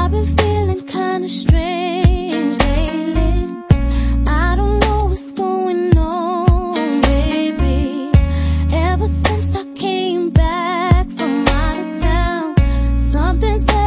I've been feeling kinda strange lately. I don't know what's going on, baby. Ever since I came back from out of town, something's